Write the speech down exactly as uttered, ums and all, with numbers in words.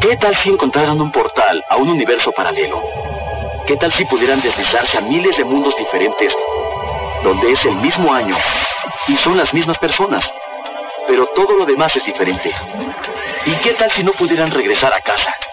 ¿Qué tal si encontraran un portal a un universo paralelo? ¿Qué tal si pudieran deslizarse a miles de mundos diferentes, donde es el mismo año y son las mismas personas, pero todo lo demás es diferente? ¿Y qué tal si no pudieran regresar a casa?